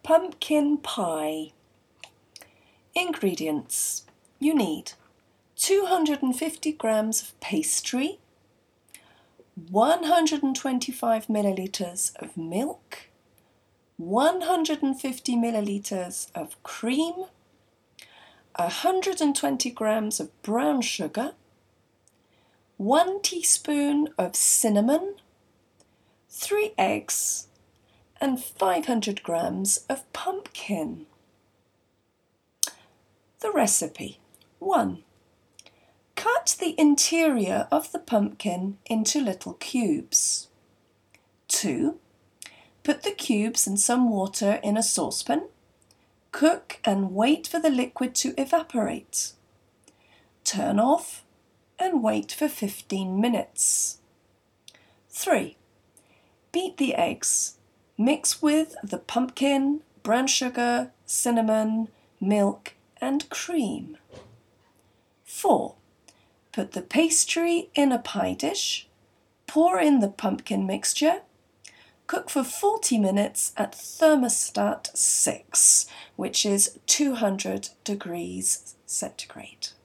Pumpkin pie. Ingredients. You need 250 grams of pastry, 125 millilitres of milk, 150 millilitres of cream, 120 grams of brown sugar, 1 teaspoon of cinnamon, 3 eggs, and 500 grams of pumpkin. The recipe. 1. Cut the interior of the pumpkin into little cubes. 2. Put the cubes and some water in a saucepan. Cook and wait for the liquid to evaporate. Turn off and wait for 15 minutes. 3. Beat the eggs. Mix with the pumpkin, brown sugar, cinnamon, milk, and cream. 4. Put the pastry in a pie dish. Pour in the pumpkin mixture. Cook for 40 minutes at thermostat 6, which is 200 degrees centigrade.